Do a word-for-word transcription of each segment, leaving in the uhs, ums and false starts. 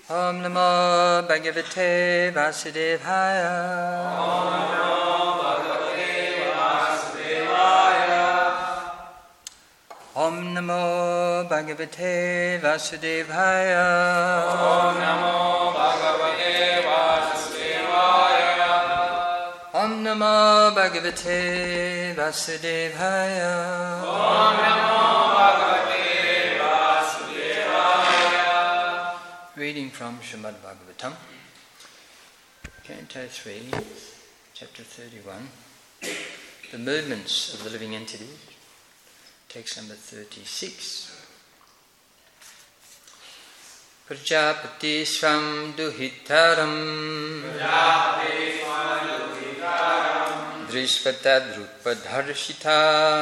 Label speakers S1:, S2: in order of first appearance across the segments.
S1: Om Namo Bhagavate Vasudevaya.
S2: Om Namo Bhagavate Vasudevaya.
S1: Om Namo Bhagavate Vasudevaya.
S2: Om Namo Bhagavate Vasudevaya.
S1: Om Namo Bhagavate Vasudevaya.
S2: Om Namo Bhagavate Vasudevaya.
S1: Reading from Srimad Bhagavatam, Canto three, Chapter thirty-one, The Movements of the Living Entity, text number thirty-six. Prajapati Swam Duhitaram Drishvata Drupadharshita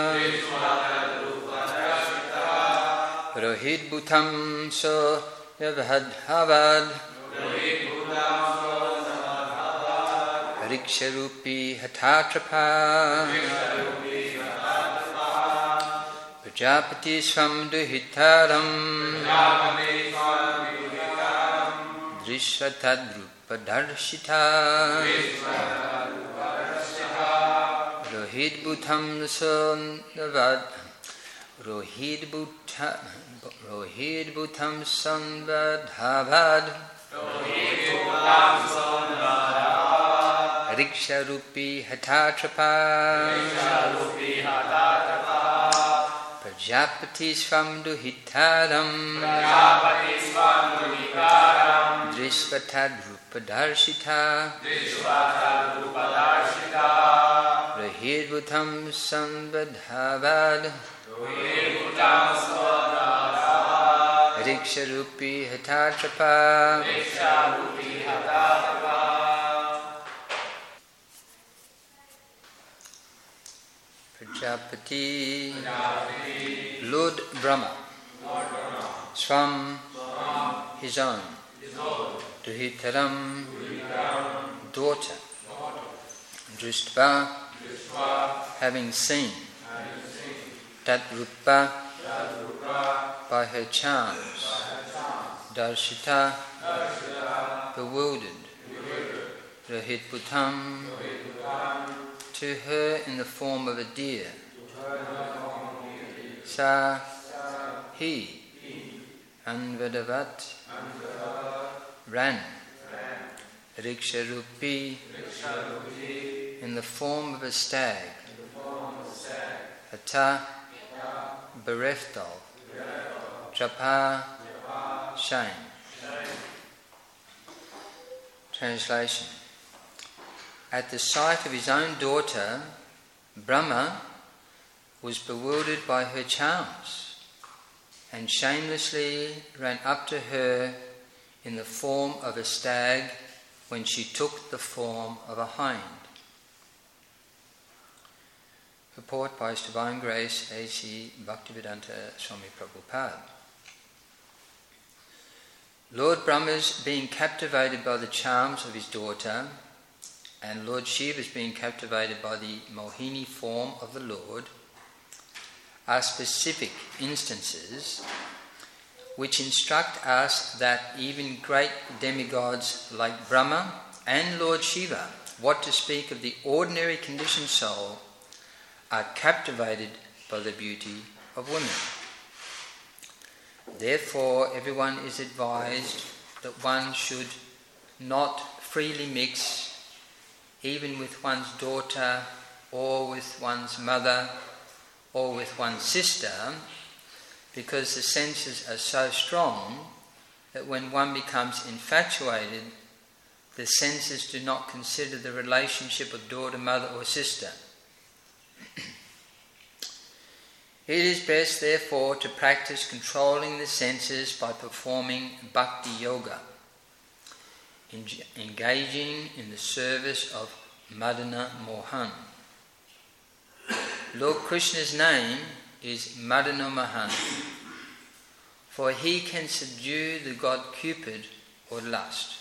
S1: Rohit Bhutam So Yavadhavad Riksharupi Hatatrapa Prajapati Swam Duhitaram Drishvatadrupadarshita Rohit Bhutam Sandavad Rohit Bhutam Rohit Bhutam Sandvadhavad Riksharupi Hatatrapa Prajapati Swam Duhitaram Drishvatadrupadarshita Rohit Bhutam Sambadhavad Riksharupi Hatatrapa Prajapati Lord Brahma Swam his own Duhitaram daughter Drishtva having seen Tatrupa by her charms Darshita bewildered Rohit Bhutam to her in the form of a deer Sa he Anvadavat ran Riksharupi in the form of a stag Hata bereft of Trapa shame. Translation. At the sight of his own daughter, Brahma was bewildered by her charms and shamelessly ran up to her in the form of a stag when she took the form of a hind. Report by His Divine Grace A C Bhaktivedanta Swami Prabhupada. Lord Brahma's being captivated by the charms of his daughter and Lord Shiva's being captivated by the Mohini form of the Lord are specific instances which instruct us that even great demigods like Brahma and Lord Shiva, what to speak of the ordinary conditioned soul, are captivated by the beauty of women. Therefore, everyone is advised that one should not freely mix even with one's daughter or with one's mother or with one's sister, because the senses are so strong that when one becomes infatuated, the senses do not consider the relationship of daughter, mother or sister. It is best, therefore, to practice controlling the senses by performing bhakti yoga, engaging in the service of Madana Mohan. Lord Krishna's name is Madana Mohan, for he can subdue the god Cupid or lust.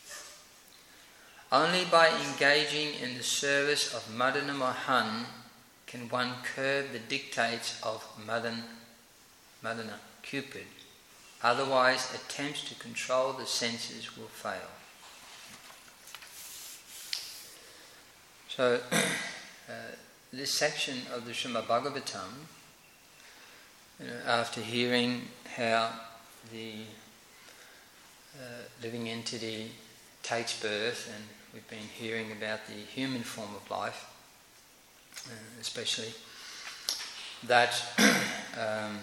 S1: Only by engaging in the service of Madana Mohan can one curb the dictates of Madan, Madana, Cupid. Otherwise, attempts to control the senses will fail. So, uh, this section of the Srimad Bhagavatam, you know, after hearing how the uh, living entity takes birth, and we've been hearing about the human form of life, uh, especially, that um,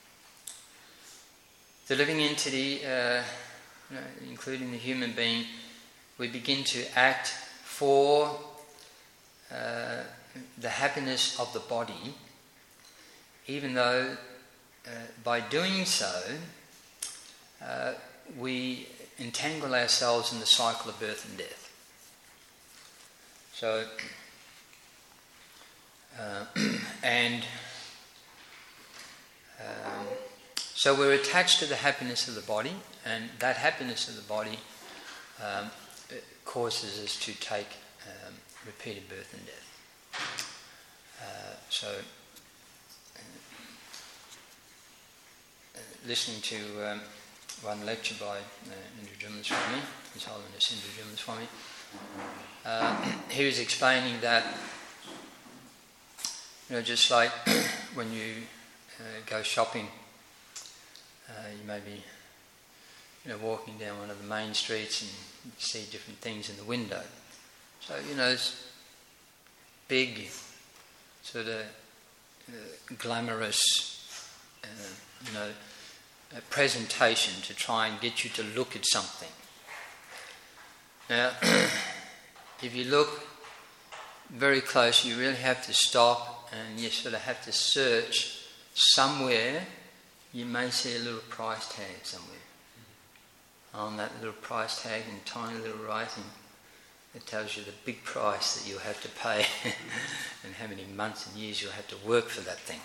S1: the living entity, uh, you know, including the human being, we begin to act for uh, the happiness of the body, even though uh, by doing so uh, we entangle ourselves in the cycle of birth and death. So, uh, and um, so we're attached to the happiness of the body, and that happiness of the body um, causes us to take um, repeated birth and death. Uh, so, uh, listening to um, one lecture by uh, Indra Swami, His Holiness Indra Swami, uh, he was explaining that, you know, just like when you uh, go shopping, uh, you may be, you know, walking down one of the main streets and you see different things in the window. So, you know, it's big, sort of uh, glamorous, uh, you know, a presentation to try and get you to look at something. Now, if you look very close, you really have to stop and you sort of have to search somewhere. You may see a little price tag somewhere. On that little price tag in tiny little writing, it tells you the big price that you'll have to pay and how many months and years you'll have to work for that thing.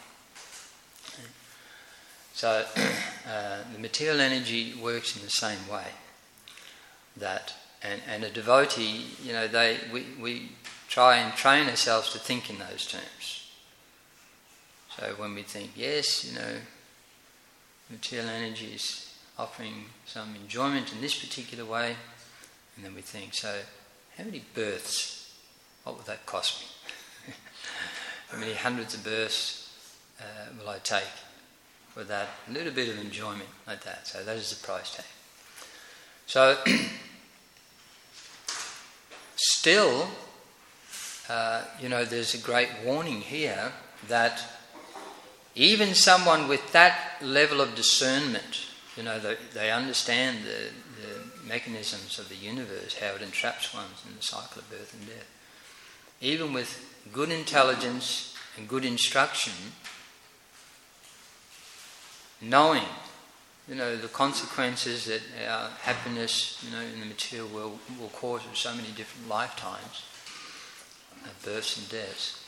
S1: So uh, the material energy works in the same way. That and, and a devotee, you know, they we, we try and train ourselves to think in those terms. So when we think, yes, you know, material energy is offering some enjoyment in this particular way, and then we think, so how many births, what would that cost me? How many hundreds of births uh, will I take for that little bit of enjoyment like that? So that is the price tag. So still, uh, you know, there's a great warning here that even someone with that level of discernment, you know, they, they understand the, the mechanisms of the universe, how it entraps one in the cycle of birth and death. Even with good intelligence and good instruction, knowing, you know, the consequences that our happiness, you know, in the material world will cause in so many different lifetimes, of births and deaths.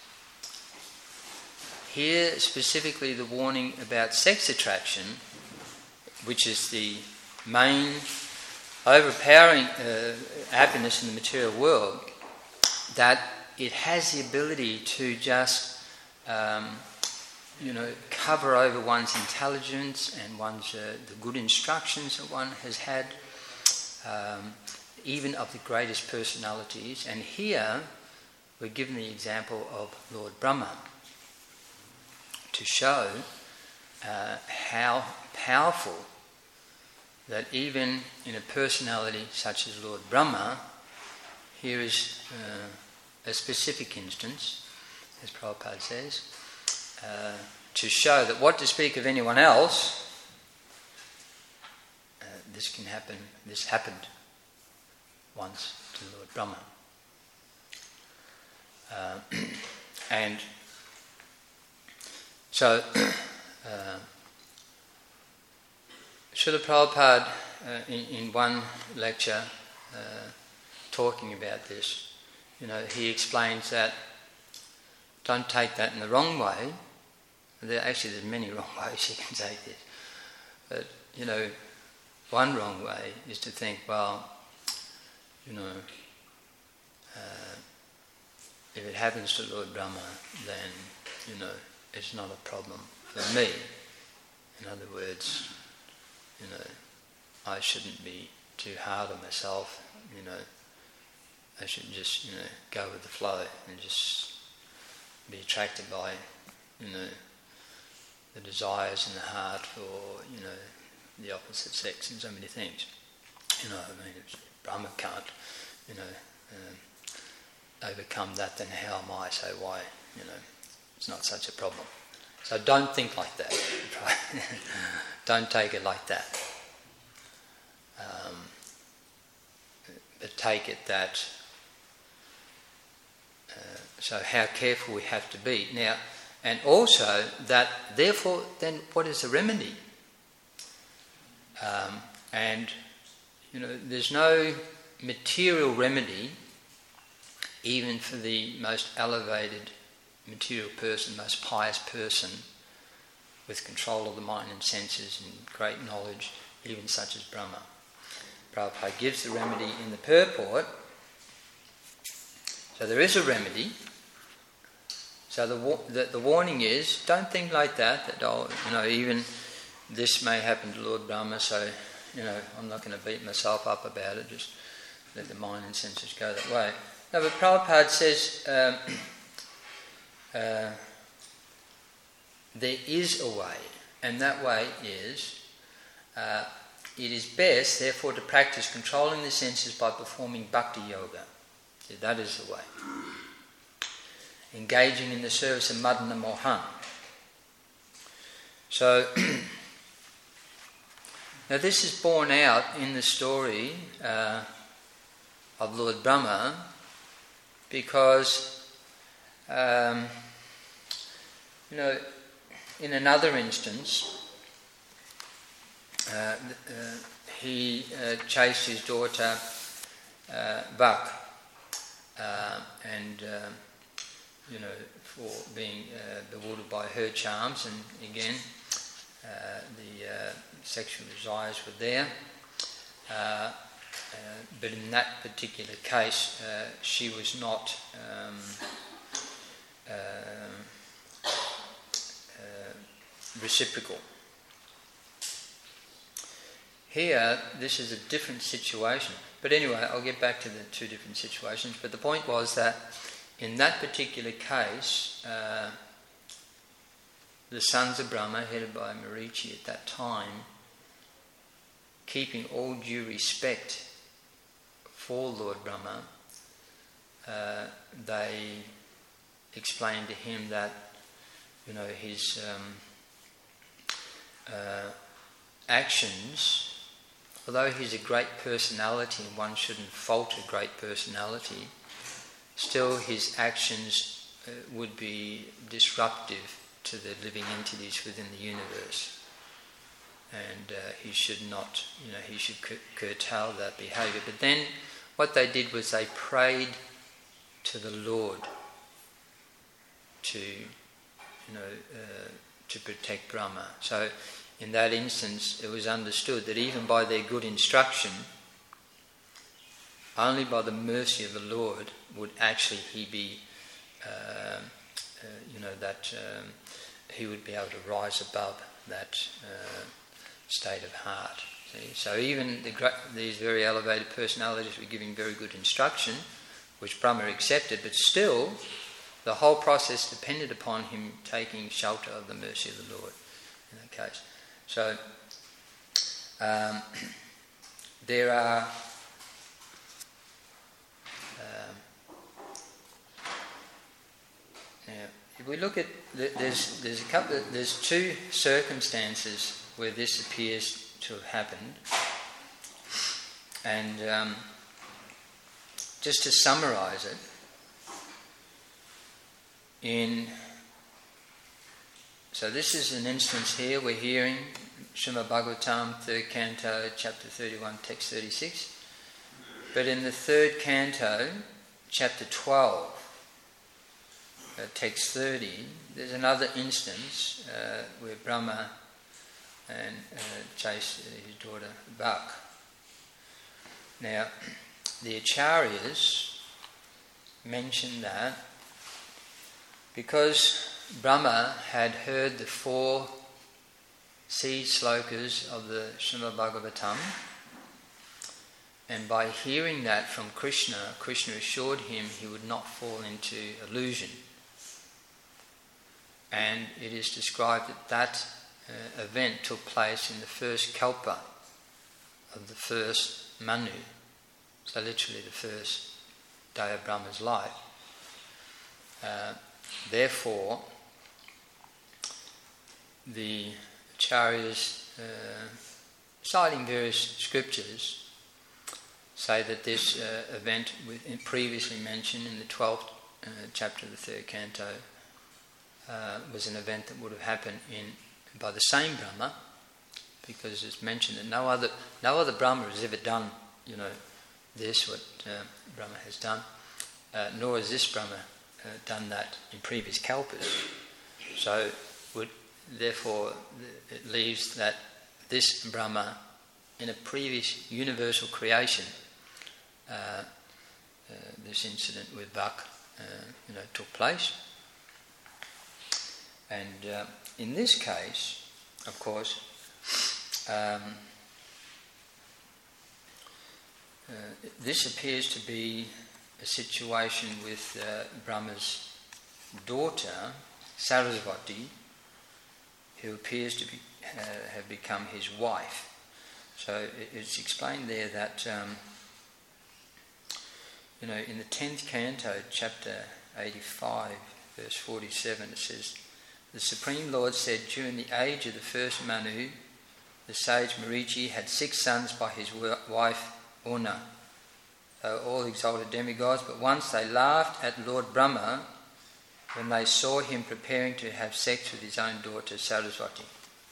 S1: Here, specifically, the warning about sex attraction, which is the main overpowering uh, happiness in the material world, that it has the ability to just, um, you know, cover over one's intelligence and one's uh, the good instructions that one has had, um, even of the greatest personalities. And here, we're given the example of Lord Brahma to show uh, how powerful that even in a personality such as Lord Brahma, here is uh, a specific instance, as Prabhupada says, uh, to show that what to speak of anyone else, uh, this can happen, this happened once to Lord Brahma. Uh, and so, uh, Srila Prabhupada, uh, in, in one lecture, uh, talking about this, you know, he explains that don't take that in the wrong way. There, actually, there's many wrong ways you can take this. But, you know, one wrong way is to think, well, you know, uh, if it happens to Lord Brahma, then, you know, it's not a problem for me. In other words, you know, I shouldn't be too hard on myself, you know, I should just, you know, go with the flow and just be attracted by, you know, the desires in the heart for, you know, the opposite sex and so many things. You know, I mean, if Brahma can't, you know, um, overcome that, then how am I? So why, you know, it's not such a problem. So don't think like that. Don't take it like that. Um, but take it that, uh, so how careful we have to be. Now, and also that, therefore, then what is the remedy? Um, and, you know, there's no material remedy even for the most elevated material person, most pious person with control of the mind and senses and great knowledge, even such as Brahma. Prabhupada gives the remedy in the purport. So there is a remedy. So the, the the warning is, don't think like that, that, oh, you know, even this may happen to Lord Brahma, so, you know, I'm not going to beat myself up about it, just let the mind and senses go that way. No, but Prabhupada says um, uh, there is a way, and that way is, uh, it is best, therefore, to practice controlling the senses by performing bhakti yoga. See, that is the way. Engaging in the service of Madana Mohan. So, now this is borne out in the story uh, of Lord Brahma, because, um, you know, in another instance, uh, uh, he uh, chased his daughter uh, Bak, uh, and uh, you know, for being uh, bewildered by her charms, and again, uh, the uh, sexual desires were there. Uh, uh, but in that particular case, uh, she was not um, uh, uh, reciprocal. Here, this is a different situation. But anyway, I'll get back to the two different situations. But the point was that in that particular case, uh, the sons of Brahma, headed by Marichi at that time, keeping all due respect for Lord Brahma, uh, they explained to him that, you know, his um, uh, actions, although he's a great personality and one shouldn't fault a great personality, still his actions uh, would be disruptive to the living entities within the universe. And uh, he should not, you know, he should cur- curtail that behaviour. But then what they did was they prayed to the Lord to, you know, uh, to protect Brahma. So in that instance, it was understood that even by their good instruction, only by the mercy of the Lord would actually he be, uh, uh, you know, that um, he would be able to rise above that uh, state of heart. See? So even the, these very elevated personalities were giving very good instruction, which Brahma accepted, but still the whole process depended upon him taking shelter of the mercy of the Lord in that case. So um, there are um, now if we look at the, there's there's a couple of, there's two circumstances where this appears to have happened, and um, just to summarise it, in so this is an instance here we're hearing Srimad Bhagavatam, third canto, chapter thirty-one, text thirty-six. But in the third canto, chapter twelve, uh, text thirty, there's another instance uh, where Brahma and uh, chased his daughter Bak. Now, the Acharyas mention that because Brahma had heard the four seed slokas of the Srimad Bhagavatam, and by hearing that from Krishna, Krishna assured him he would not fall into illusion. And it is described that that uh, event took place in the first kalpa of the first Manu, so literally the first day of Brahma's life. Uh, therefore, the acharyas, uh, citing various scriptures, say that this uh, event previously mentioned in the twelfth uh, chapter of the third canto uh, was an event that would have happened in by the same Brahma, because it's mentioned that no other no other Brahma has ever done, you know, this what uh, Brahma has done, uh, nor has this Brahma uh, done that in previous kalpas. So, would therefore it leaves that this Brahma, in a previous universal creation, uh, uh, this incident with Vak, uh, you know, took place. And uh, in this case, of course, um, uh, this appears to be a situation with uh, Brahma's daughter, Sarasvati, who appears to be, uh, have become his wife. So it's explained there that, um, you know, in the tenth canto, chapter eighty-five, verse forty-seven, it says, "The Supreme Lord said, during the age of the first Manu, the sage Marichi had six sons by his wife Una. They were all exalted demigods, but once they laughed at Lord Brahma when they saw him preparing to have sex with his own daughter Sarasvati."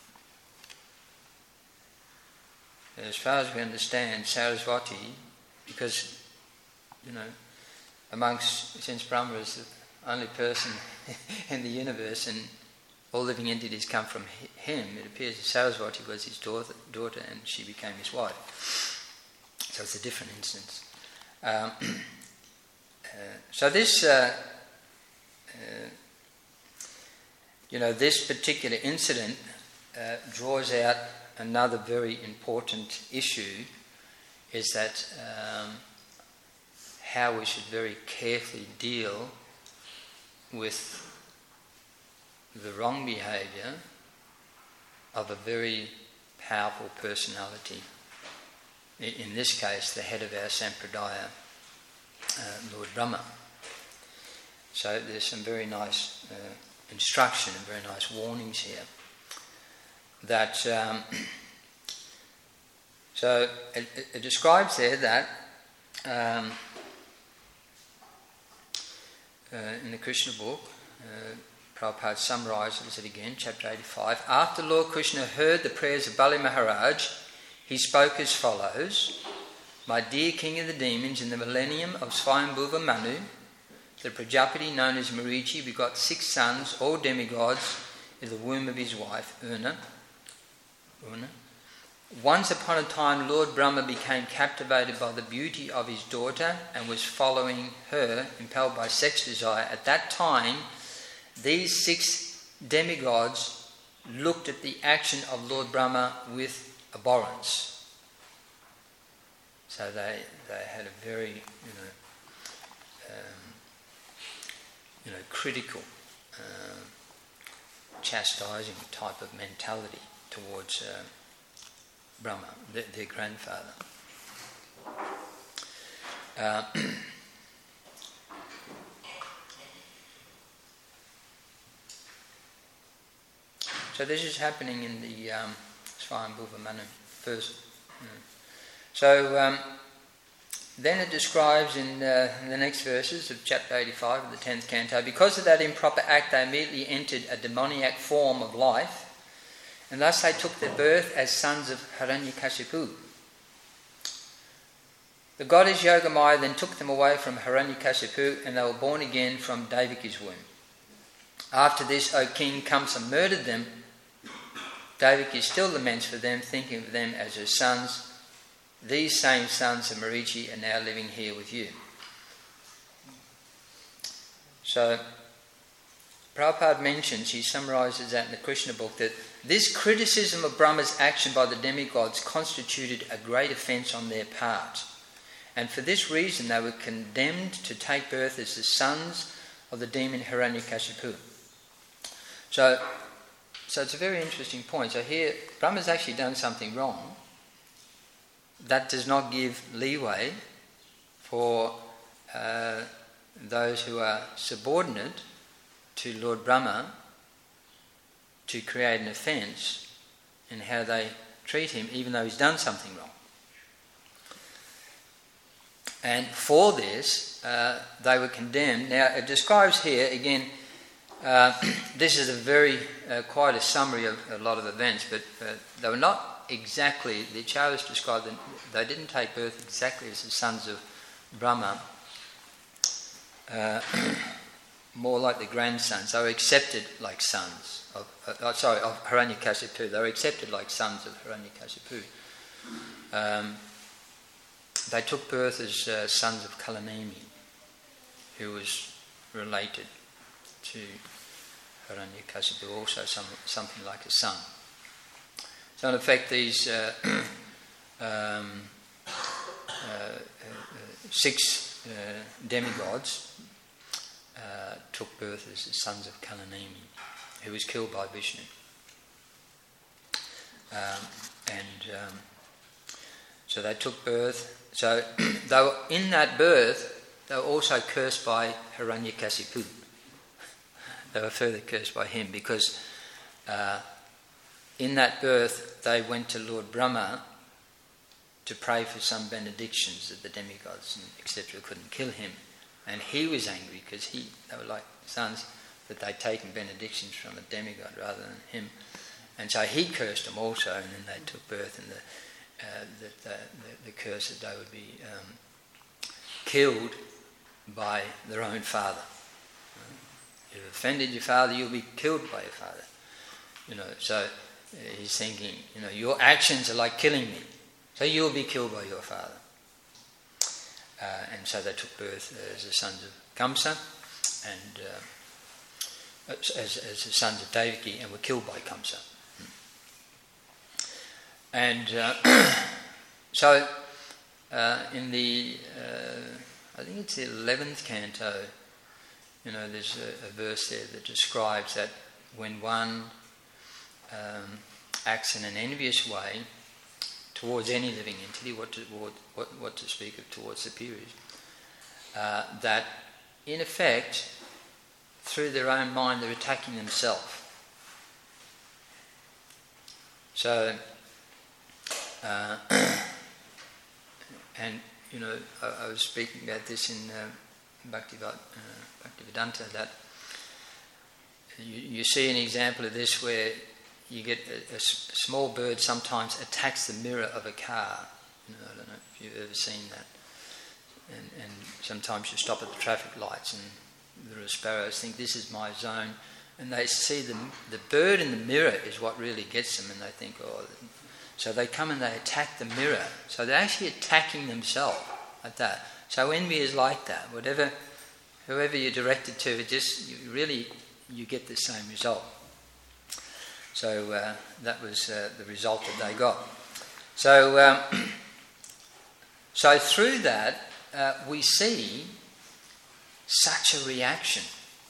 S1: As far as we understand, Sarasvati, because, you know, amongst, since Brahma is the only person in the universe and all living entities come from him, it appears that Sarasvati was his daughter, daughter and she became his wife. So it's a different instance. Um, uh, so this, uh, uh, you know, this particular incident uh, draws out another very important issue, is that um, how we should very carefully deal with the wrong behaviour of a very powerful personality. In this case, the head of our Sampradaya, uh, Lord Brahma. So there's some very nice uh, instruction and very nice warnings here. That um, so it, it describes there that um, uh, in the Krishna book, uh, Prabhupada summarises it again, chapter eighty-five. After Lord Krishna heard the prayers of Bali Maharaj, he spoke as follows: "My dear king of the demons, in the millennium of Swayambhuva Manu, the Prajapati known as Marichi begot six sons, all demigods, in the womb of his wife, Urna. Urna. Once upon a time, Lord Brahma became captivated by the beauty of his daughter and was following her, impelled by sex desire. At that time, these six demigods looked at the action of Lord Brahma with abhorrence." So they they had a very, you know, um, you know, critical, uh, chastising type of mentality towards uh, Brahma, their, their grandfather. Uh, so this is happening in the um, Swayambhuva Manu first. You know. So um, then it describes in, uh, in the next verses of chapter eighty-five of the tenth canto, because of that improper act they immediately entered a demoniac form of life, and thus they took their birth as sons of Hiranyakashipu. The goddess Yogamaya then took them away from Hiranyakashipu, and they were born again from Devaki's womb. After this, O king, Kamsa murdered them. Devaki still laments for them, thinking of them as her sons. These same sons of Marichi are now living here with you. So, Prabhupada mentions, he summarises that in the Krishna book, that this criticism of Brahma's action by the demigods constituted a great offence on their part. And for this reason they were condemned to take birth as the sons of the demon Hiranyakashipu. So, so it's a very interesting point. So here, Brahma's actually done something wrong. That does not give leeway for uh, those who are subordinate to Lord Brahma to create an offence in how they treat him, even though he's done something wrong. And for this, uh, they were condemned. Now, it describes here, again, uh, this is a very, uh, quite a summary of a lot of events, but uh, they were not exactly, the Acharyas described them, they didn't take birth exactly as the sons of Brahma, uh, more like the grandsons. They were accepted like sons of, uh, sorry, of Hiranyakashipu. They were accepted like sons of Hiranyakashipu. Um, they took birth as uh, sons of Kalanemi, who was related to Hiranyakashipu, also some, something like a son. So in effect, these uh, um, uh, uh, six uh, demigods uh, took birth as the sons of Kalanemi, who was killed by Vishnu. Um, and um, so they took birth. So they were, in that birth, they were also cursed by Hiranyakashipu. They were further cursed by him because uh, in that birth they went to Lord Brahma to pray for some benedictions that the demigods and et cetera couldn't kill him. And he was angry because he they were like sons that they'd taken benedictions from a demigod rather than him. And so he cursed them also, and then they took birth in the uh, that the, the, the curse that they would be um, killed by their own father. You've offended your father, you'll be killed by your father. You know, so uh, he's thinking, you know, your actions are like killing me, so you'll be killed by your father. Uh, and so they took birth as the sons of Kamsa and uh, as, as the sons of Devaki, and were killed by Kamsa. And uh, so uh, in the, uh, I think it's the eleventh canto, you know, there's a, a verse there that describes that when one um, acts in an envious way towards any living entity, what to, what, what to speak of towards superiors, uh, that in effect, through their own mind, they're attacking themselves. So, uh, and you know, I, I was speaking about this in uh, Bhaktivad, uh, Bhaktivedanta, that you, you see an example of this where you get a, a small bird sometimes attacks the mirror of a car. You know, I don't know if you've ever seen that. And, and sometimes you stop at the traffic lights and the sparrows think this is my zone, and they see the the bird in the mirror is what really gets them, and they think, oh, so they come and they attack the mirror. So they're actually attacking themselves like that. So envy is like that. Whatever, whoever you're directed to, it just you really you get the same result. So uh, that was uh, the result that they got. So um, so through that uh, we see such a reaction,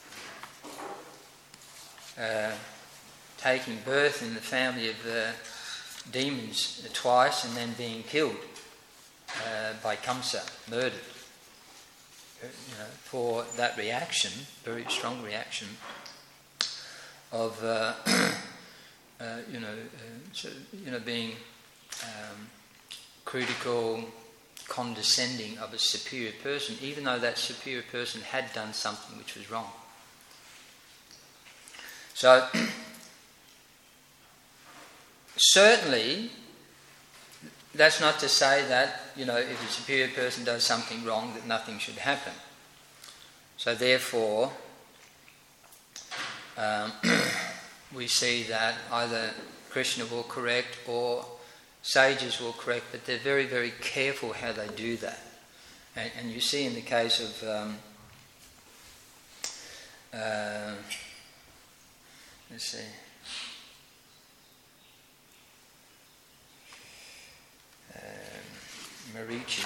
S1: uh, taking birth in the family of uh, demons twice and then being killed uh, by Kamsa, murdered. You know, for that reaction, very strong reaction of uh, uh, you know, uh, so, you know, being um, critical, condescending of a superior person, even though that superior person had done something which was wrong. So, certainly, that's not to say that, you know, if a superior person does something wrong, that nothing should happen. So therefore, um, we see that either Krishna will correct or sages will correct, but they're very, very careful how they do that. And, and you see in the case of um, uh, let's see. Um, Marici.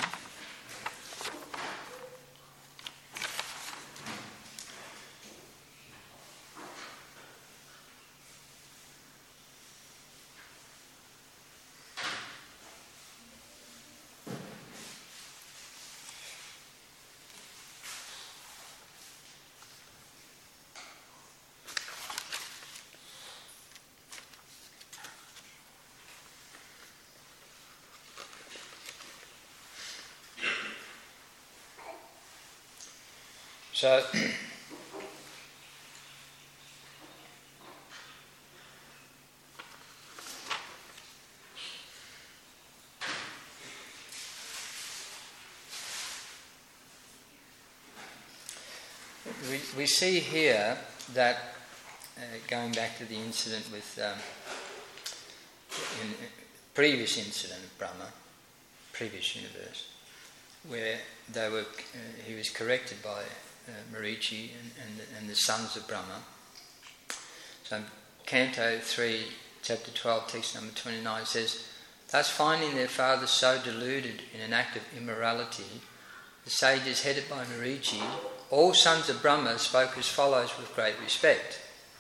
S1: So, we, we see here that, uh, going back to the incident with, um, in, in previous incident of Brahma, previous universe, where they were, uh, he was corrected by uh, Marici and, and, and the sons of Brahma. So Canto three, Chapter twelve, text number twenty-nine says, "Thus finding their father so deluded in an act of immorality, the sages headed by Marici, all sons of Brahma spoke as follows with great respect."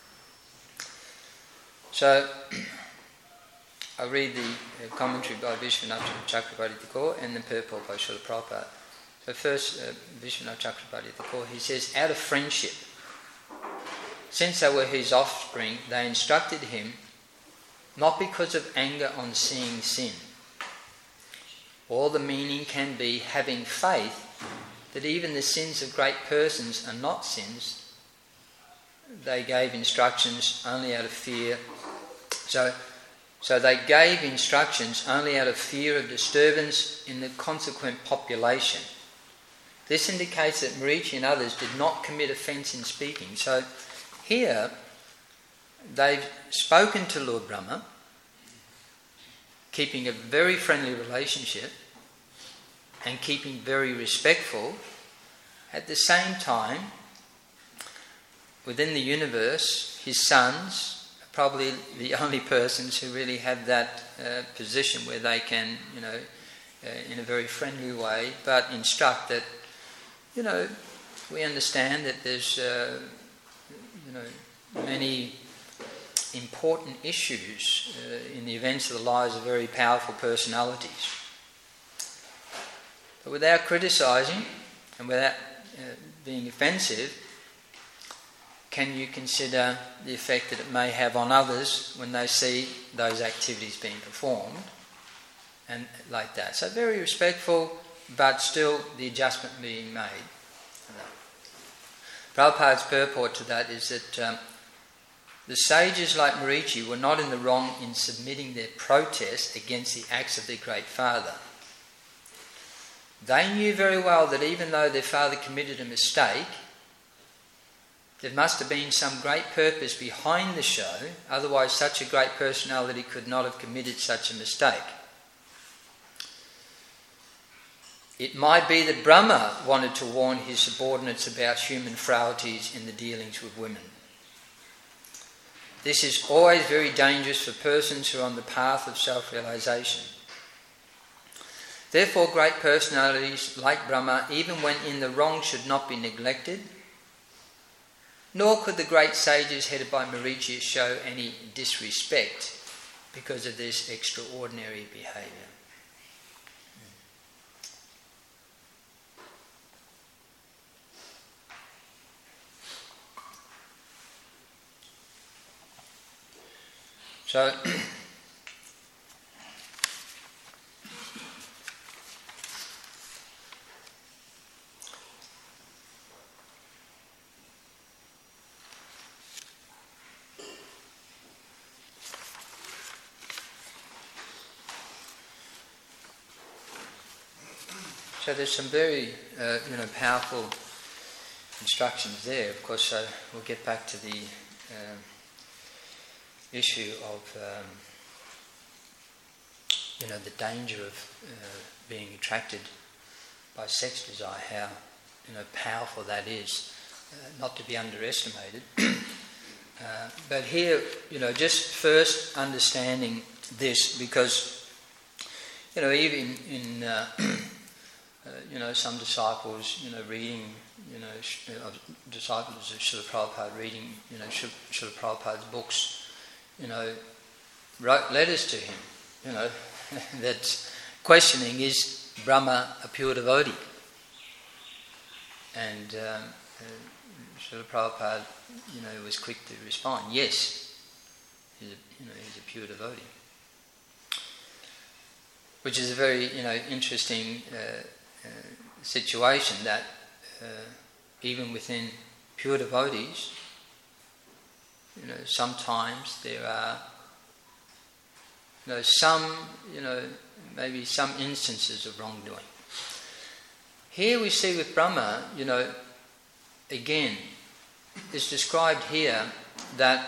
S1: So, I read the uh, commentary by Vishwanath Chakravarti Thakur and the purport by Srila Prabhupada. So first, uh, Vishwanath Chakravarti Thakur, he says, out of friendship, since they were his offspring, they instructed him not because of anger on seeing sin. All the meaning can be having faith that even the sins of great persons are not sins. They gave instructions only out of fear. So, so they gave instructions only out of fear of disturbance in the consequent population. This indicates that Marici and others did not commit offence in speaking. So here, they've spoken to Lord Brahma, keeping a very friendly relationship and keeping very respectful. At the same time, within the universe, his sons are probably the only persons who really have that uh, position where they can, you know, uh, in a very friendly way, but instruct that, you know, we understand that there's, uh, you know, many important issues uh, in the events of the lives of very powerful personalities. But without criticising and without uh, being offensive, can you consider the effect that it may have on others when they see those activities being performed and like that? So very respectful, but still the adjustment being made. Prabhupada's purport to that is that um, the sages like Marici were not in the wrong in submitting their protest against the acts of their great father. They knew very well that even though their father committed a mistake, there must have been some great purpose behind the show, otherwise such a great personality could not have committed such a mistake. It might be that Brahma wanted to warn his subordinates about human frailties in the dealings with women. This is always very dangerous for persons who are on the path of self-realization. Therefore, great personalities like Brahma, even when in the wrong, should not be neglected. Nor could the great sages headed by Marici show any disrespect because of this extraordinary behaviour. So, so there's some very, uh, you know, powerful instructions there. Of course, uh, we'll get back to the um, issue of, um, you know, the danger of uh, being attracted by sex desire, how, you know, powerful that is, uh, not to be underestimated. Uh, but here, you know, just first understanding this, because, you know, even in, uh, uh, you know, some disciples, you know, reading, you know, sh- uh, disciples of Srila Prabhupada reading, you know, Srila Srila Prabhupada's books, you know, wrote letters to him, you know, that's questioning, is Brahma a pure devotee? And um, uh, Srila Prabhupada, you know, was quick to respond, yes, he's a, you know, he's a pure devotee. Which is a very, you know, interesting uh, uh, situation that uh, even within pure devotees, you know, sometimes there are, you know, some, you know, maybe some instances of wrongdoing. Here we see with Brahma, you know, again, it's described here that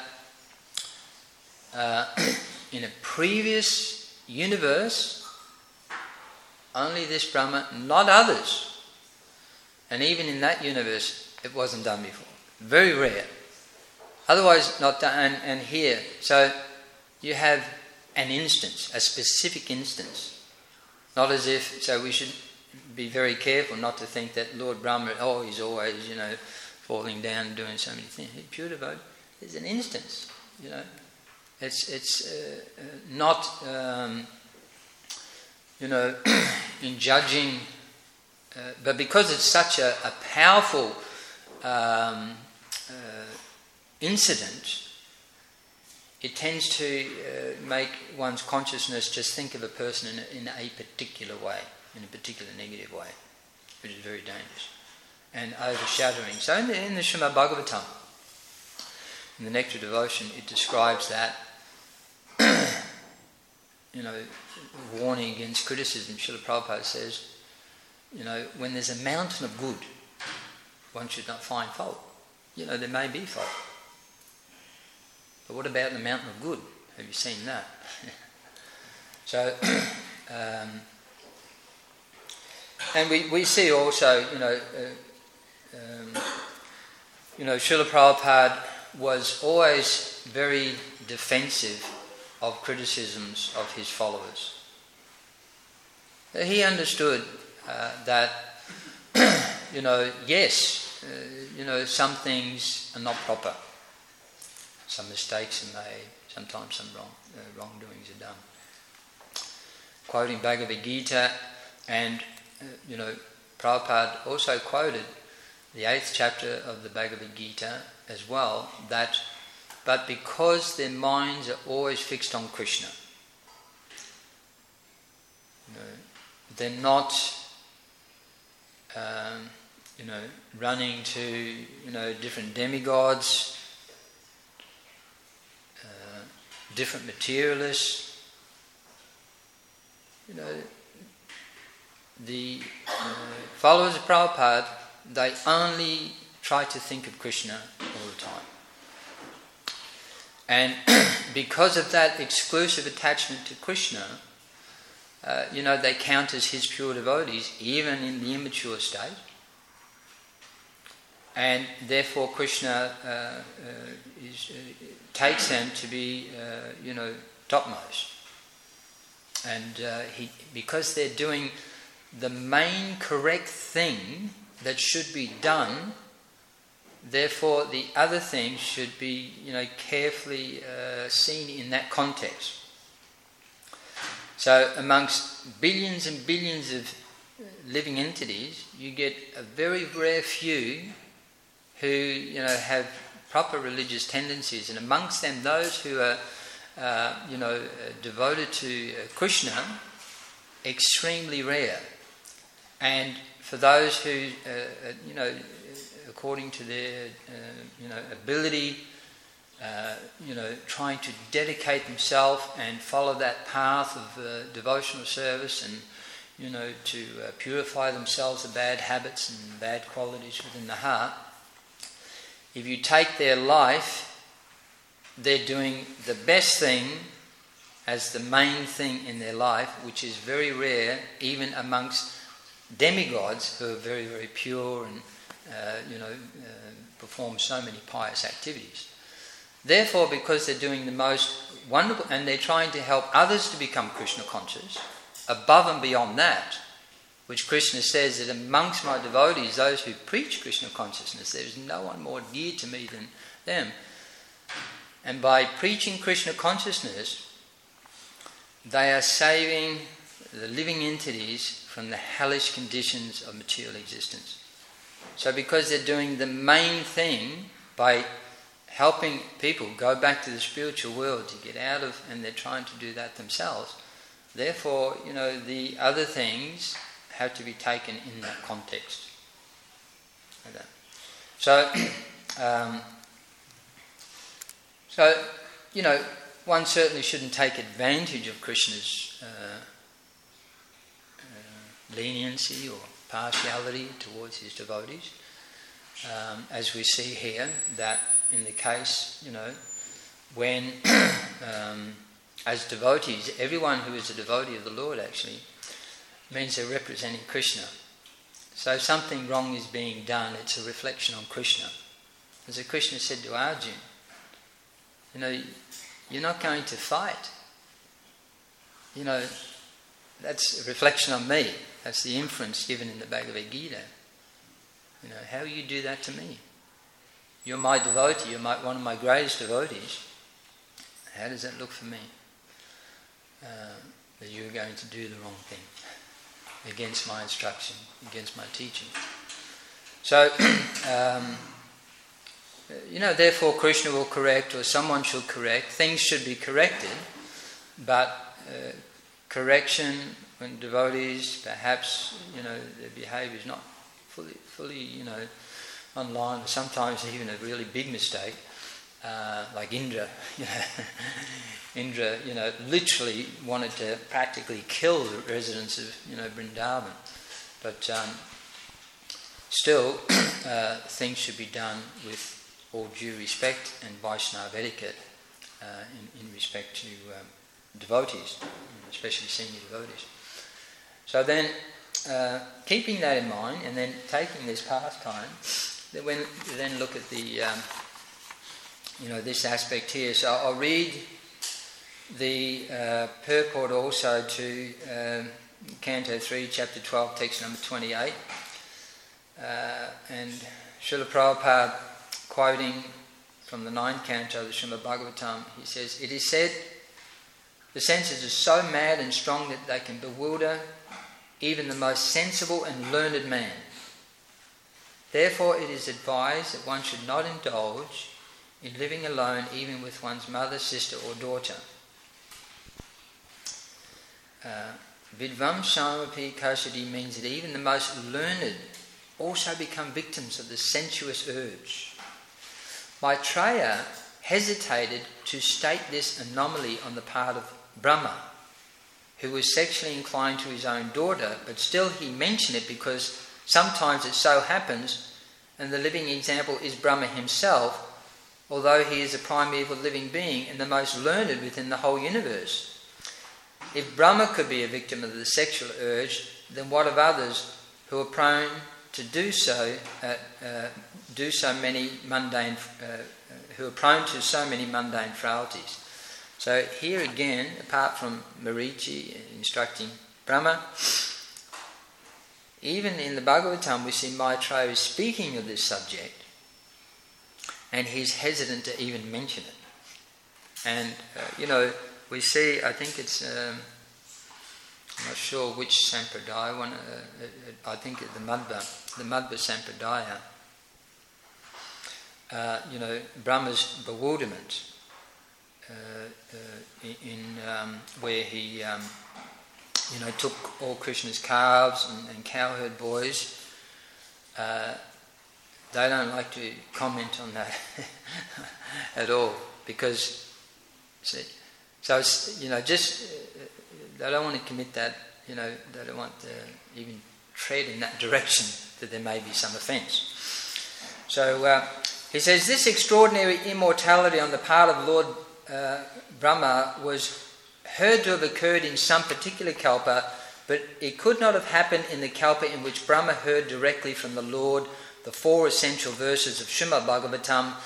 S1: uh, in a previous universe, only this Brahma, not others. And even in that universe, it wasn't done before. Very rare. Otherwise not done. And, and here, so you have an instance, a specific instance. Not as if, so we should be very careful not to think that Lord Brahma, oh, he's always, you know, falling down and doing so many things. Pure devotee is an instance, you know. It's it's uh, uh, not, um, you know, in judging, uh, but because it's such a, a powerful um, uh, incident, it tends to uh, make one's consciousness just think of a person in a, in a particular way, in a particular negative way, which is very dangerous and overshadowing. So in the, in the Srimad Bhagavatam, in the Nectar Devotion, it describes that, you know, warning against criticism. Srila Prabhupada says, you know, when there's a mountain of good, one should not find fault. You know, there may be fault. But what about the mountain of good? Have you seen that? So, um, and we, we see also, you know, uh, um, you know, Srila Prabhupada was always very defensive of criticisms of his followers. He understood uh, that, you know, yes, uh, you know, some things are not proper. Some mistakes are made, sometimes some wrong, uh, wrongdoings are done. Quoting Bhagavad Gita, and, uh, you know, Prabhupada also quoted the eighth chapter of the Bhagavad Gita as well, that, but because their minds are always fixed on Krishna, you know, they're not, um, you know, running to, you know, different demigods, different materialists. You know, the uh, followers of Prabhupada, they only try to think of Krishna all the time. And because of that exclusive attachment to Krishna, uh, you know, they count as his pure devotees, even in the immature state. And therefore Krishna uh, uh, is, uh, takes them to be, uh, you know, topmost. And uh, he, because they're doing the main correct thing that should be done, therefore the other things should be, you know, carefully uh, seen in that context. So amongst billions and billions of living entities, you get a very rare few who, you know, have proper religious tendencies, and amongst them those who are, uh, you know, uh, devoted to uh, Krishna, extremely rare. And for those who, uh, uh, you know, according to their, uh, you know, ability, uh, you know, trying to dedicate themselves and follow that path of uh, devotional service, and, you know, to uh, purify themselves of bad habits and bad qualities within the heart. If you take their life, they're doing the best thing as the main thing in their life, which is very rare even amongst demigods who are very, very pure and, uh, you know, uh, perform so many pious activities. Therefore, because they're doing the most wonderful, and they're trying to help others to become Krishna conscious, above and beyond that, which Krishna says that amongst my devotees, those who preach Krishna consciousness, there is no one more dear to me than them. And by preaching Krishna consciousness, they are saving the living entities from the hellish conditions of material existence. So because they're doing the main thing by helping people go back to the spiritual world to get out of, and they're trying to do that themselves, therefore, you know, the other things have to be taken in that context. Like that. So, um, so, you know, one certainly shouldn't take advantage of Krishna's uh, uh, leniency or partiality towards his devotees, um, as we see here, that in the case, you know, when, um, as devotees, everyone who is a devotee of the Lord actually means they're representing Krishna. So if something wrong is being done, it's a reflection on Krishna. As Krishna said to Arjuna, you know, you're not going to fight. You know, that's a reflection on me. That's the inference given in the Bhagavad Gita. You know, how you do that to me? You're my devotee, you're my, one of my greatest devotees. How does that look for me? Uh, that you're going to do the wrong thing against my instruction, against my teaching. So, um, you know, therefore Krishna will correct, or someone should correct. Things should be corrected, but uh, correction when devotees, perhaps, you know, their behaviour is not fully, fully, you know, online, or sometimes even a really big mistake, uh, like Indra, you know, Indra, you know, literally wanted to practically kill the residents of, you know, Vrindavan. But um, still, uh, things should be done with all due respect and Vaishnava etiquette uh, in, in respect to um, devotees, especially senior devotees. So then, uh, keeping that in mind, and then taking this pastime, then when you then look at the, um, you know, this aspect here. So I'll read the uh, purport also to um, Canto three, Chapter twelve, text number twenty-eight. Uh, and Srila Prabhupada, quoting from the ninth canto of the Srimad Bhagavatam, he says, "It is said, the senses are so mad and strong that they can bewilder even the most sensible and learned man. Therefore it is advised that one should not indulge in living alone even with one's mother, sister or daughter. Vidvam Shamapi Kashadi means that even the most learned also become victims of the sensuous urge. Maitreya hesitated to state this anomaly on the part of Brahma, who was sexually inclined to his own daughter, but still he mentioned it because sometimes it so happens, and the living example is Brahma himself, although he is a primeval living being and the most learned within the whole universe. If Brahma could be a victim of the sexual urge, then what of others who are prone to do so, uh, uh, do so many mundane, uh, who are prone to so many mundane frailties? So here again, apart from Marichi instructing Brahma, even in the Bhagavatam we see Maitreya speaking of this subject, and he's hesitant to even mention it. And, uh, you know, we see, I think it's, um, I'm not sure which Sampradaya, one, uh, uh, I think the Madhva, the Madhva Sampradaya, uh, you know, Brahma's bewilderment uh, uh, in, in um, where he, um, you know, took all Krishna's calves and, and cowherd boys. Uh, they don't like to comment on that at all, because, see, so it's, you know, just uh, they don't want to commit that, you know, they don't want to even tread in that direction, that there may be some offence. So uh, he says, this extraordinary immortality on the part of Lord uh, Brahma was heard to have occurred in some particular kalpa, but it could not have happened in the kalpa in which Brahma heard directly from the Lord the four essential verses of Srimad Bhagavatam,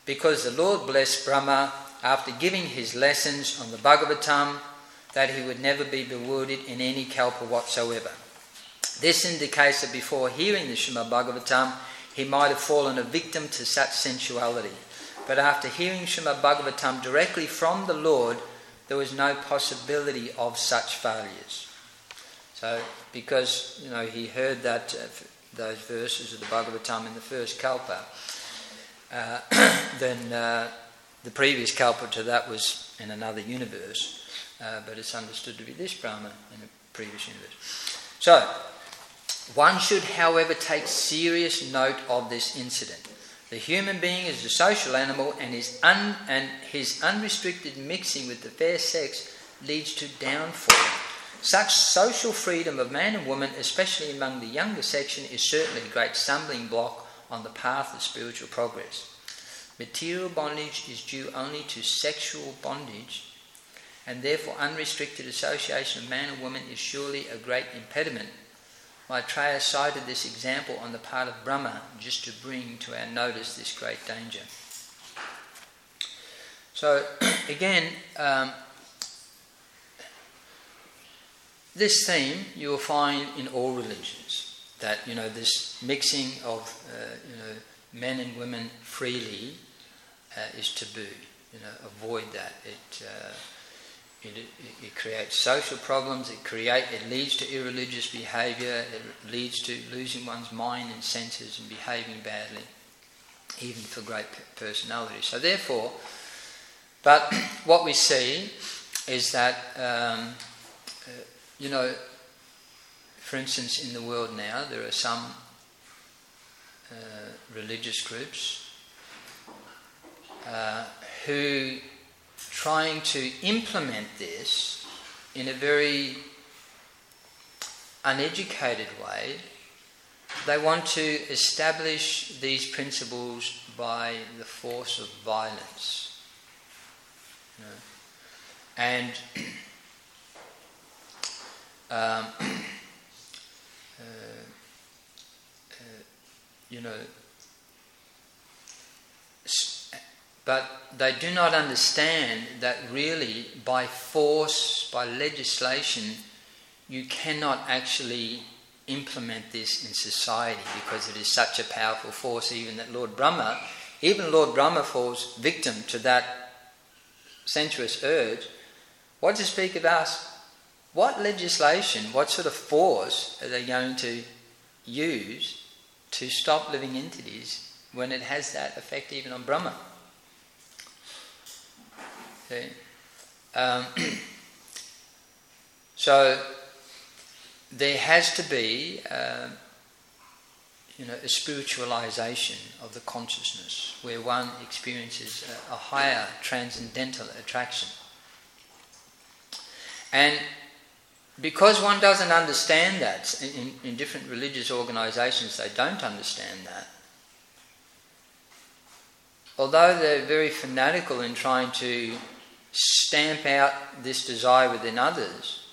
S1: because the Lord blessed Brahma after giving his lessons on the Bhagavatam that he would never be bewildered in any kalpa whatsoever. This indicates that before hearing the Srimad Bhagavatam, he might have fallen a victim to such sensuality. But after hearing Srimad Bhagavatam directly from the Lord, there was no possibility of such failures. So, because you know he heard that uh, those verses of the Bhagavatam in the first kalpa, uh, then uh, the previous kalpa to that was in another universe, uh, but it's understood to be this Brahma in a previous universe. So, one should, however, take serious note of this incident. The human being is a social animal, and his, un- and his unrestricted mixing with the fair sex leads to downfall. Such social freedom of man and woman, especially among the younger section, is certainly a great stumbling block on the path of spiritual progress. Material bondage is due only to sexual bondage, and therefore unrestricted association of man and woman is surely a great impediment. Maitreya cited this example on the part of Brahma just to bring to our notice this great danger. So, again, um, this theme you will find in all religions, that, you know, this mixing of, uh, you know, men and women freely uh, is taboo. You know, avoid that. It, uh, it, it, it creates social problems. It create. It leads to irreligious behaviour. It leads to losing one's mind and senses and behaving badly, even for great personalities. So therefore, but what we see is that, um, uh, you know, for instance, in the world now, there are some uh, religious groups uh, who trying to implement this in a very uneducated way. They want to establish these principles by the force of violence. You know? And um, uh, uh, you know, but they do not understand that really by force, by legislation, you cannot actually implement this in society, because it is such a powerful force, even that Lord Brahma, even Lord Brahma falls victim to that sensuous urge. What to speak of us? What legislation, what sort of force are they going to use to stop living entities when it has that effect even on Brahma? Okay. Um, so there has to be, uh, you know, a spiritualization of the consciousness where one experiences a, a higher transcendental attraction. And because one doesn't understand that, in, in different religious organisations they don't understand that, although they're very fanatical in trying to stamp out this desire within others,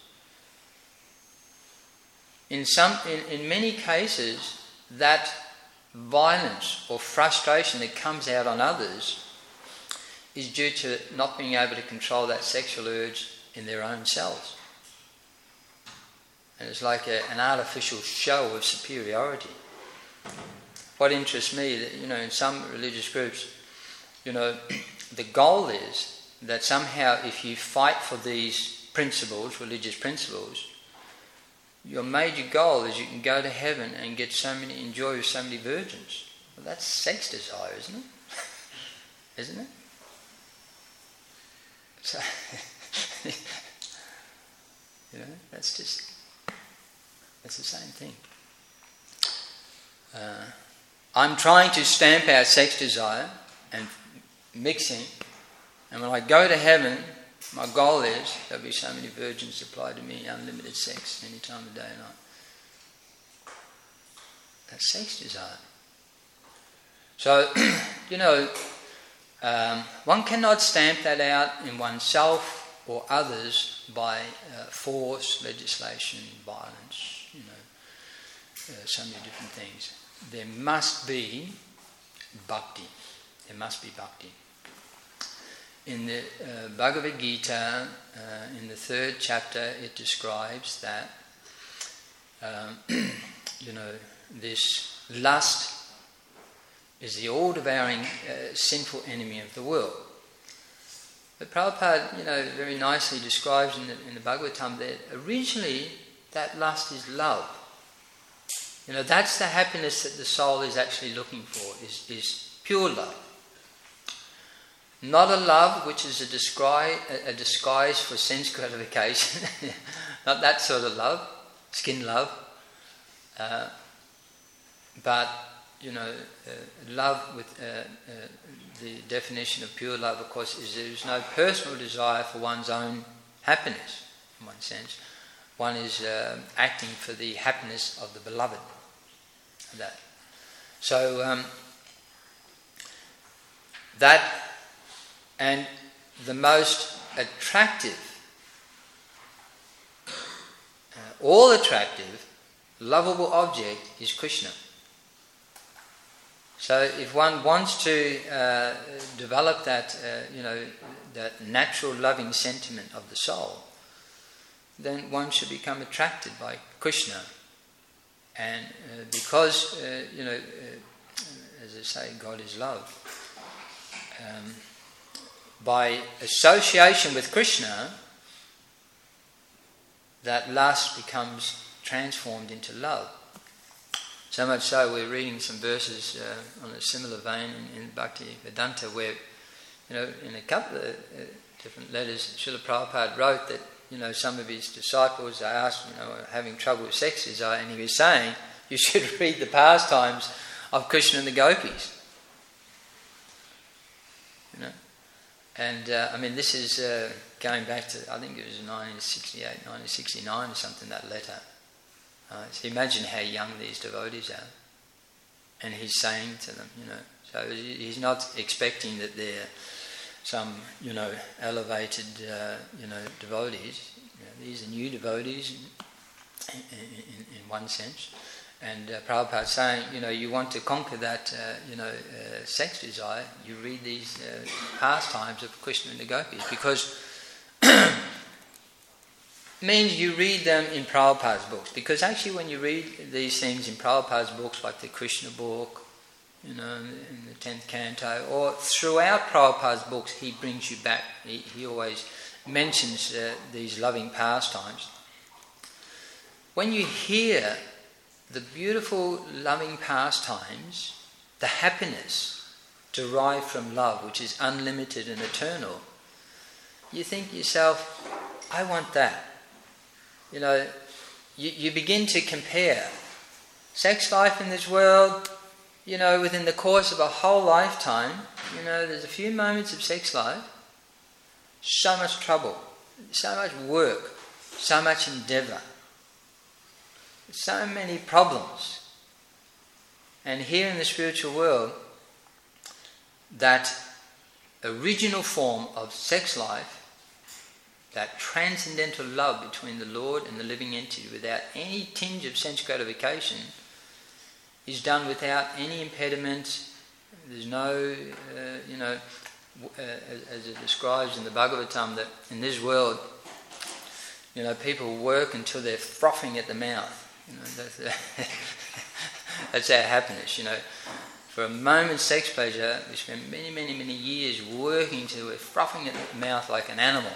S1: in some, in, in many cases, that violence or frustration that comes out on others is due to not being able to control that sexual urge in their own selves. And it's like a, an artificial show of superiority. What interests me, that, you know, in some religious groups, you know, the goal is that somehow if you fight for these principles, religious principles, your major goal is you can go to heaven and get so many, enjoy with so many virgins. Well, that's sex desire, isn't it? Isn't it? So, you know, that's just, that's the same thing. Uh, I'm trying to stamp out sex desire and mixing, and when I go to heaven, my goal is there'll be so many virgins supplied to me, unlimited sex any time of day and night. That's sex desire. So, you know, um, one cannot stamp that out in oneself or others by uh, force, legislation, violence, you know, uh, so many different things. There must be bhakti. there must be bhakti. In the uh, Bhagavad Gita, uh, in the third chapter, it describes that, um, you know, this lust is the all-devouring uh, sinful enemy of the world. But Prabhupada, you know, very nicely describes in the, in the Bhagavatam that originally that lust is love. You know, that's the happiness that the soul is actually looking for, is, is pure love. Not a love which is a disguise, a disguise for sense gratification. Not that sort of love, skin love. Uh, but, you know, uh, love with uh, uh, the definition of pure love, of course, is there is no personal desire for one's own happiness, in one sense. One is uh, acting for the happiness of the beloved. That. So, um, that... And the most attractive, uh, all attractive, lovable object is Krishna. So if one wants to uh, develop that, uh, you know, that natural loving sentiment of the soul, then one should become attracted by Krishna. And uh, because, uh, you know, uh, as I say, God is love. Um, By association with Krishna, that lust becomes transformed into love. So much so, we're reading some verses uh, on a similar vein in, in Bhakti Vedanta, where, you know, in a couple of uh, different letters, Srila Prabhupada wrote that, you know, some of his disciples, they asked, you know, having trouble with sex desire, and he was saying, you should read the pastimes of Krishna and the gopis. You know? And, uh, I mean, this is uh, going back to, I think it was nineteen sixty-eight, nineteen sixty-nine or something, that letter. Uh, so imagine how young these devotees are. And he's saying to them, you know, so he's not expecting that they're some, you know, elevated, uh, you know, devotees. You know, these are new devotees in, in, in one sense. And uh, Prabhupada's saying, you know, you want to conquer that, uh, you know, uh, sex desire, you read these uh, pastimes of Krishna and the gopis, because means you read them in Prabhupada's books. Because actually when you read these things in Prabhupada's books, like the Krishna book, you know, in the tenth canto, or throughout Prabhupada's books, he brings you back. He, he always mentions uh, these loving pastimes. When you hear the beautiful loving pastimes, the happiness derived from love, which is unlimited and eternal, you think to yourself, I want that. You know, you, you begin to compare sex life in this world, you know, within the course of a whole lifetime, you know, there's a few moments of sex life, so much trouble, so much work, so much endeavour, so many problems. And here in the spiritual world, that original form of sex life, that transcendental love between the Lord and the living entity without any tinge of sense gratification, is done without any impediment. There's no, uh, you know, uh, as it describes in the Bhagavatam, that in this world, you know, people work until they're frothing at the mouth. You know, that's, uh, that's our happiness, you know. For a moment's sex pleasure, we spend many, many, many years working till we're frothing at the mouth like an animal.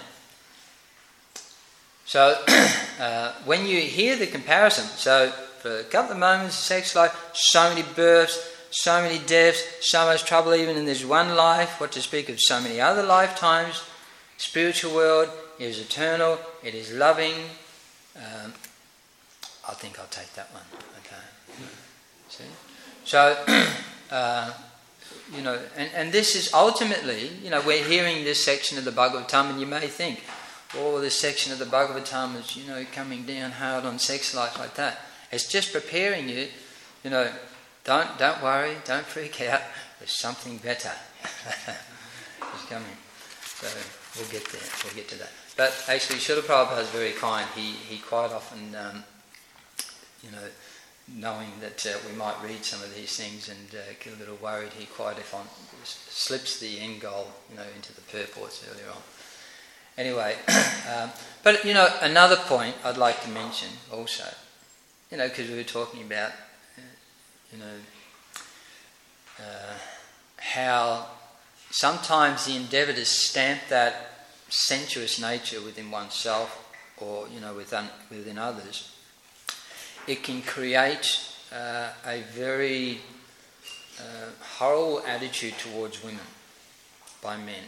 S1: So, uh, when you hear the comparison, so for a couple of moments of sex life, so many births, so many deaths, so much trouble even in this one life, what to speak of so many other lifetimes. Spiritual world is eternal, it is loving. Um, I think I'll take that one. Okay. See? So, uh, you know, and, and this is ultimately, you know, we're hearing this section of the Bhagavatam, and you may think, oh, this section of the Bhagavatam is, you know, coming down hard on sex life like that. It's just preparing you, you know, don't don't worry, don't freak out. There's something better. It's coming. So we'll get there. We'll get to that. But actually, Srila Prabhupada is very kind. He he quite often, um, you know, knowing that uh, we might read some of these things and uh, get a little worried, he quite often slips the end goal, you know, into the purports earlier on. Anyway, um, but you know, another point I'd like to mention also, you know, because we were talking about, uh, you know, uh, how sometimes the endeavour to stamp that sensuous nature within oneself, or you know, within within others, it can create uh, a very uh, horrible attitude towards women by men.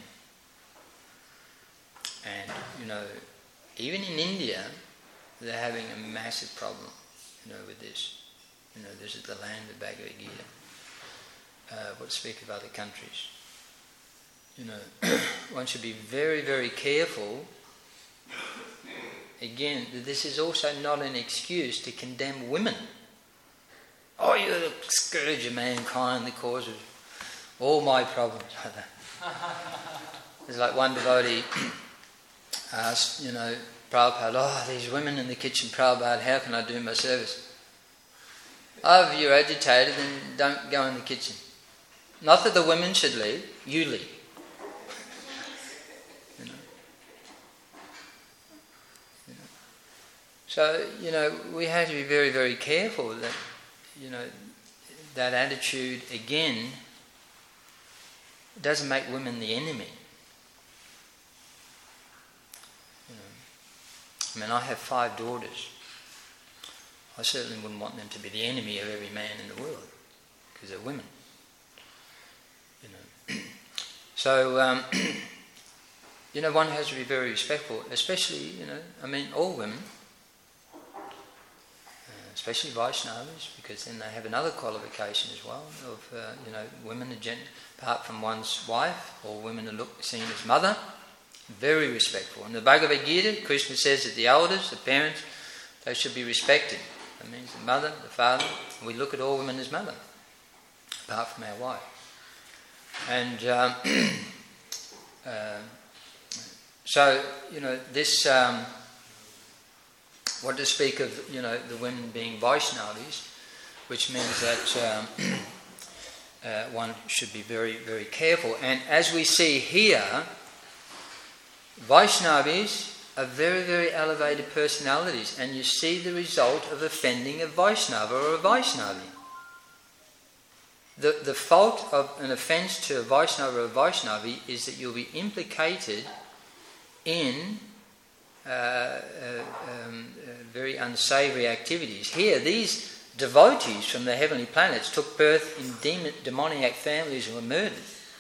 S1: And, you know, even in India, they're having a massive problem, you know, with this. You know, this is the land of Bhagavad Gita. Uh, what to speak of other countries. You know, one should be very, very careful. Again, this is also not an excuse to condemn women. Oh, you're the scourge of mankind, the cause of all my problems. There's like one devotee asked, you know, Prabhupada, oh, these women in the kitchen, Prabhupada, how can I do my service? Oh, if you're agitated, then don't go in the kitchen. Not that the women should leave, you leave. You know? You know? So, you know, we have to be very, very careful that, you know, that attitude, again, doesn't make women the enemy. I mean, I have five daughters. I certainly wouldn't want them to be the enemy of every man in the world, because they're women. You know, so um, you know, one has to be very respectful, especially, you know, I mean, all women, uh, especially Vaishnavas, because then they have another qualification as well of, uh, you know, women, are gen- apart from one's wife, all women are look, seen as mother. Very respectful. In the Bhagavad Gita, Krishna says that the elders, the parents, they should be respected. That means the mother, the father. We look at all women as mother, apart from our wife. And um, uh, so, you know, this, um, what to speak of, you know, the women being Vaishnavis, which means that um, uh, one should be very, very careful. And as we see here, Vaishnavis are very, very elevated personalities, and you see the result of offending a Vaishnava or a Vaishnavi. The, the fault of an offence to a Vaishnava or a Vaishnavi is that you'll be implicated in uh, uh, um, uh, very unsavoury activities. Here, these devotees from the heavenly planets took birth in demon, demoniac families and were murdered.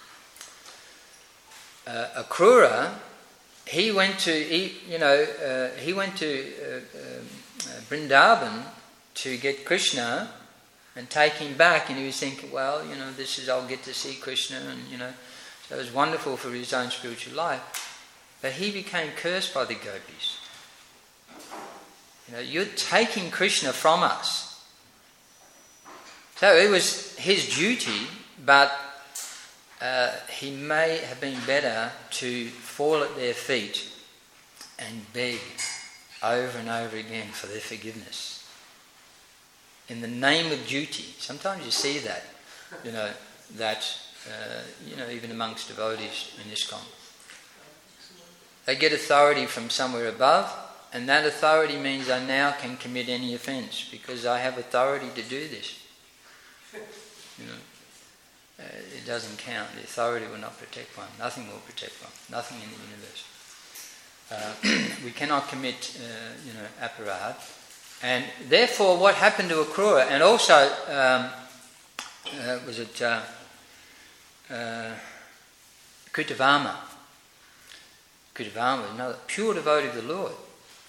S1: Uh, Akrura, He went to, he, you know, uh, he went to uh, uh, Vrindavan to get Krishna and take him back, and he was thinking, well, you know, this is, I'll get to see Krishna, and, you know, so it was wonderful for his own spiritual life. But he became cursed by the gopis. You know, you're taking Krishna from us. So it was his duty, but Uh, he may have been better to fall at their feet and beg over and over again for their forgiveness. In the name of duty. Sometimes you see that, you know, that, uh, you know, even amongst devotees in ISKCON. They get authority from somewhere above, and that authority means I now can commit any offence because I have authority to do this. You know. Uh, it doesn't count. The authority will not protect one. Nothing will protect one. Nothing in the universe. Uh, we cannot commit, uh, you know, aparad. And therefore, what happened to Akrura, and also, um, uh, was it uh, uh, Kritavarma? Kritavarma was another pure devotee of the Lord.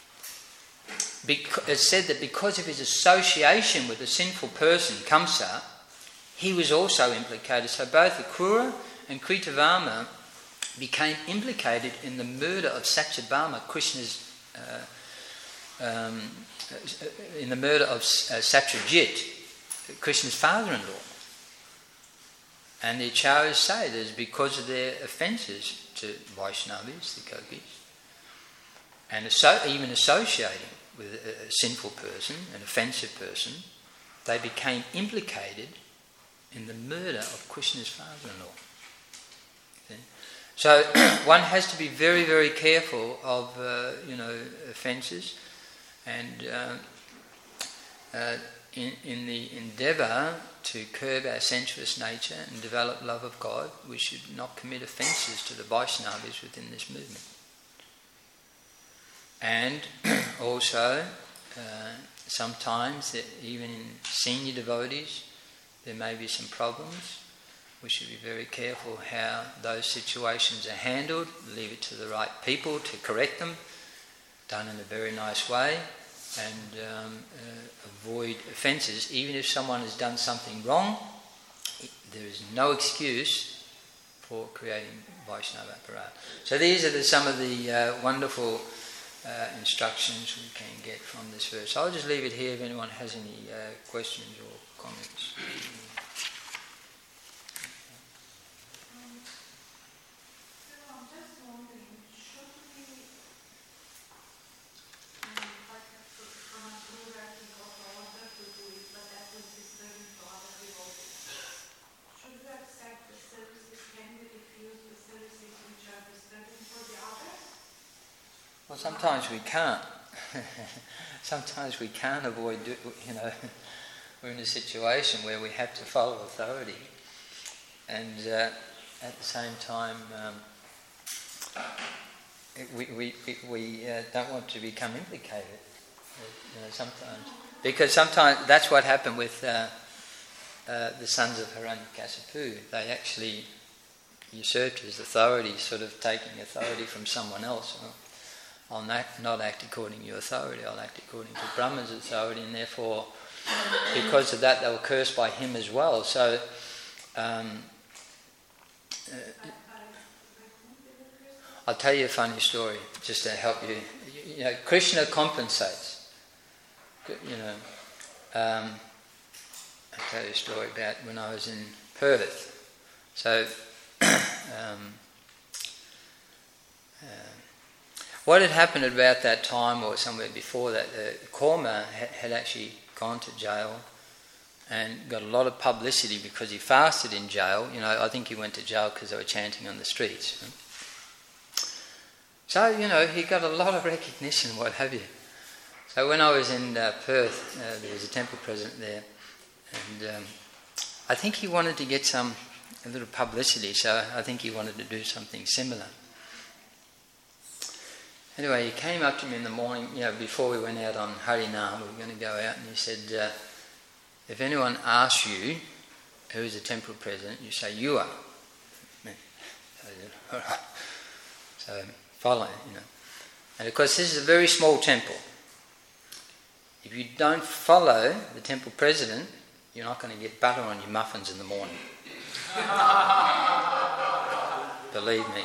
S1: Bec- it's said that because of his association with a sinful person, Kamsa, he was also implicated. So both Akrura and Kritavarma became implicated in the murder of Satyabhama, Krishna's, uh, um, in the murder of uh, Satyajit, Krishna's father-in-law. And the acharyas say that it's because of their offences to Vaishnavis, the gopis, and asso- even associating with a, a sinful person, an offensive person, they became implicated in the murder of Krishna's father-in-law. See? So one has to be very, very careful of, uh, you know, offences, and uh, uh, in, in the endeavour to curb our sensuous nature and develop love of God, we should not commit offences to the Vaishnavas within this movement. And also, uh, sometimes, even in senior devotees, there may be some problems. We should be very careful how those situations are handled, leave it to the right people to correct them, done in a very nice way, and um, uh, avoid offences. Even if someone has done something wrong, there is no excuse for creating Vaishnava aparat. So these are the, some of the uh, wonderful uh, instructions we can get from this verse. I'll just leave it here if anyone has any uh, questions or comments. Well, sometimes we can't. Sometimes we can't avoid, do, you know, we're in a situation where we have to follow authority, and uh, at the same time, um, we we we uh, don't want to become implicated. You know, sometimes because sometimes that's what happened with uh, uh, the sons of Hiranyakasipu. They actually usurped his authority, sort of taking authority from someone else. You know? I'll not, not act according to your authority, I'll act according to Brahma's authority, and therefore, because of that, they were cursed by him as well. So, um, uh, I'll tell you a funny story, just to help you. You know, Krishna compensates. You know, um, I'll tell you a story about when I was in Perth. So, um, uh, what had happened at about that time, or somewhere before that, uh, Korma had actually gone to jail and got a lot of publicity because he fasted in jail. You know, I think he went to jail because they were chanting on the streets. So, you know, he got a lot of recognition, what have you. So when I was in uh, Perth, uh, there was a temple president there, and um, I think he wanted to get some, a little publicity, so I think he wanted to do something similar. Anyway, he came up to me in the morning, you know, before we went out on Harinam, we were going to go out, and he said, uh, if anyone asks you who is the temple president, you say, you are. So I said, all right. So follow, you know. And of course, this is a very small temple. If you don't follow the temple president, you're not going to get butter on your muffins in the morning. Believe me.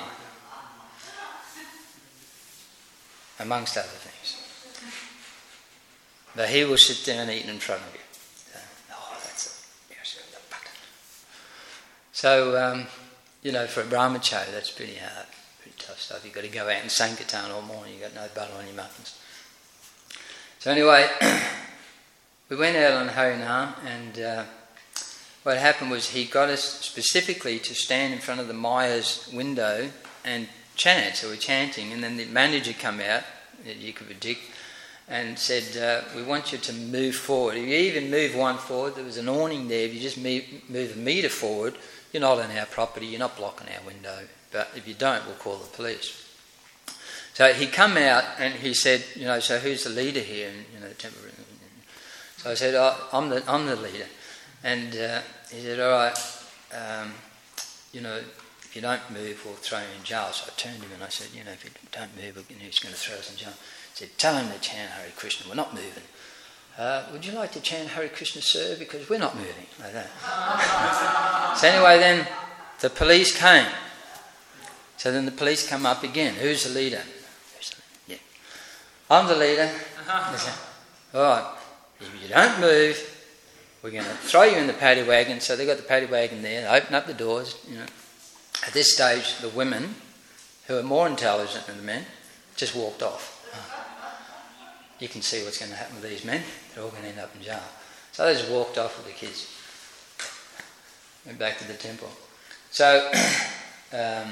S1: Amongst other things. But he will sit there and eat in front of you. So, oh, that's it. Yes, the butter. So, um, you know, for a brahmachari, that's pretty hard, pretty tough stuff. You've got to go out and sankirtan all morning, you've got no butter on your muffins. So anyway, we went out on Harinam, and uh, what happened was he got us specifically to stand in front of the Maya's window and chant. So we're chanting, and then the manager come out, Yikabadik, and said, uh, we want you to move forward. If you even move one forward, there was an awning there, if you just move, move a metre forward, you're not on our property, you're not blocking our window. But if you don't, we'll call the police. So he come out and he said, you know, so who's the leader here? And, you know, the temple. So I said, oh, I'm the I'm the leader. And uh, he said, all right, um, you know, if you don't move, we'll throw you in jail. So I turned to him and I said, you know, if you don't move, he's going to throw us in jail. He said, tell him to chant Hare Krishna, we're not moving. Uh, would you like to chant Hare Krishna, sir? Because we're not moving, like that. So anyway, then the police came. So then the police come up again. Who's the leader? Yeah, I'm the leader. They said, all right, if you don't move, we're going to throw you in the paddy wagon. So they got the paddy wagon there. They open up the doors. You know, at this stage, the women, who are more intelligent than the men, just walked off. You can see what's going to happen with these men. They're all going to end up in jail. So they just walked off with the kids. Went back to the temple. So um,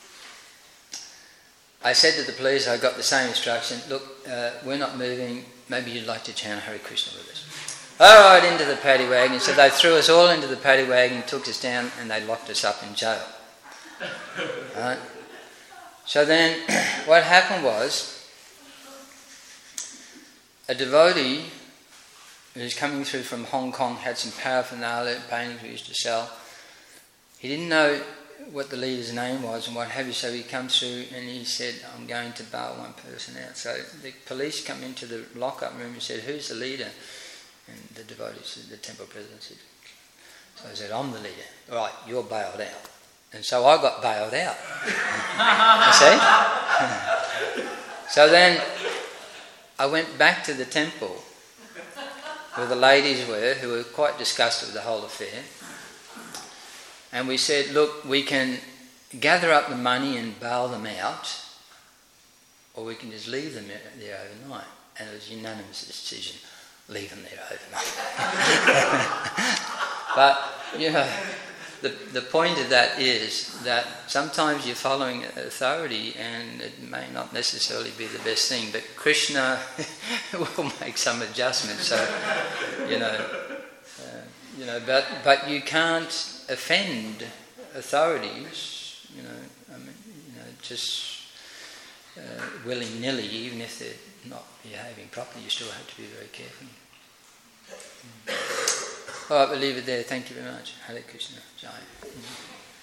S1: I said to the police, I got the same instruction, look, uh, we're not moving, maybe you'd like to chant Hare Krishna with us. All right, into the paddy wagon. So they threw us all into the paddy wagon, took us down, and they locked us up in jail. Right? So then what happened was, a devotee who's coming through from Hong Kong had some paraphernalia, paintings we used to sell. He didn't know what the leader's name was and what have you, so he comes through and he said, I'm going to bail one person out. So the police come into the lock-up room and said, who's the leader? And the devotee said, the temple president said. So I said, I'm the leader. Right, you're bailed out. And so I got bailed out. You see? So then I went back to the temple where the ladies were, who were quite disgusted with the whole affair. And we said, look, we can gather up the money and bail them out, or we can just leave them there overnight. And it was a unanimous decision, leave them there overnight. But, you know, the, the point of that is that sometimes you're following authority and it may not necessarily be the best thing, but Krishna will make some adjustments. So, you know, uh, you know, but but you can't offend authorities, you know, I mean, you know, just uh, willy-nilly, even if they're not behaving properly, you still have to be very careful. Mm. All right, we'll leave it there. Thank you very much. Hare Krishna. Jai. Mm.